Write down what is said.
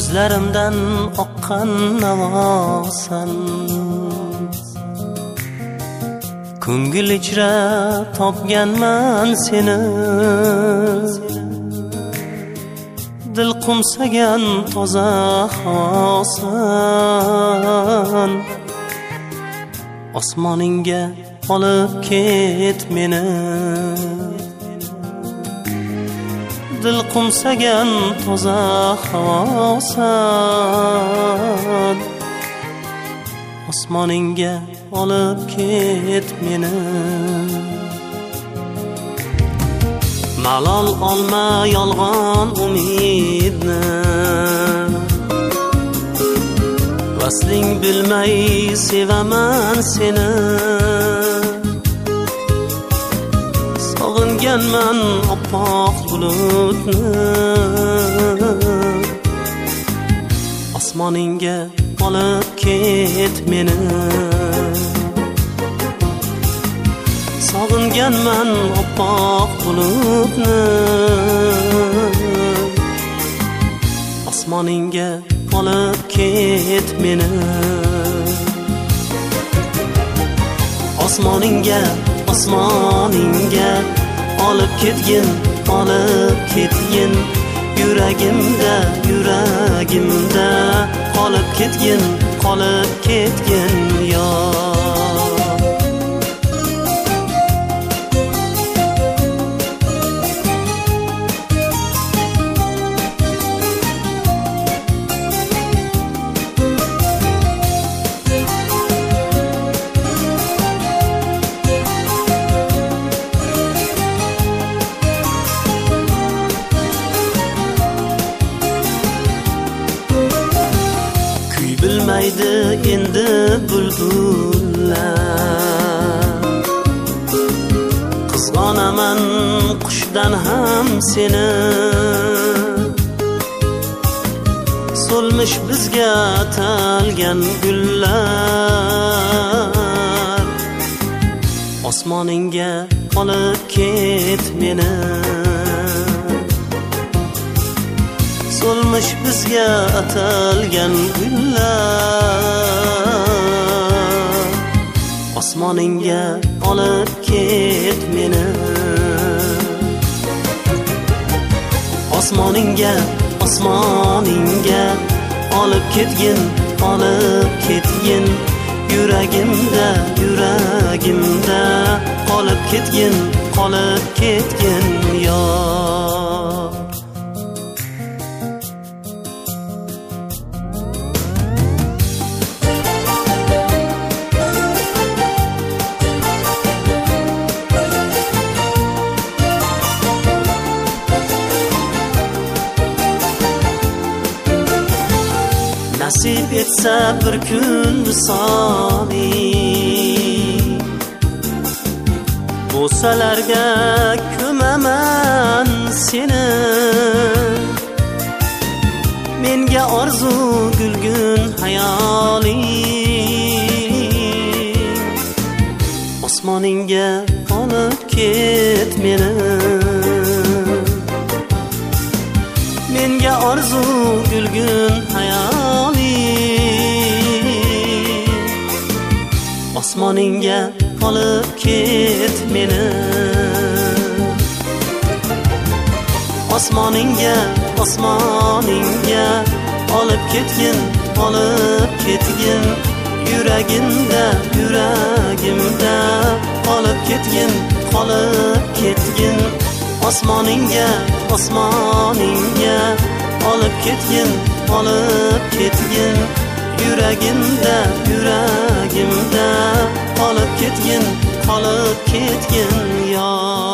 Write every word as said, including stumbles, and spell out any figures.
ko'zlarimdan oqqan navosan, ko'ngil ichra topganman seni, dil qumsagan toza havosan, osmoningga olib ket meni, dil qumsagan toza havosan, osmoningga olib ket meni. Malol olma yolg'on umidni, vasling bilmay sevaman seni, sog'inganman oppoq bulutni, osmoningga olib ket meni, sog'inganman oppoq bulutni, osmoningga olib ket meni, osmoningga, osmoningga olib ketgin, olib ketgin, yuragimda, yuragimda qolib ketgin, qolib ketgin yor. Bilmaydi endi bulbullar, qizg'onaman qushdan ham seni, so'lmish bizga atalgan gullar, osmoningga olib ket meni, so'lmish bizga atalgan gullar, osmoningga olib ket meni, osmoningga, osmoningga olib ketgin, olib ketgin, yuragimda, yuragimda qolib ketgin, qolib ketgin yor. Nasip etsa bir kun visoli, bo'salarga ko'maman seni, menga orzu gulgun hayoling, osmoningga olib ket meni, menga orzu gulgun hayoling, osmoningga olib ket meni, osmoningga, osmoningga olib ketgin, olib ketgin, yuragimda, yuragimda qolib ketgin, qolib ketgin, osmoningga, osmoningga olib ketgin, olib ketgin, yuragimda, yuragimda qolib ketgin, qolib ketgin yor.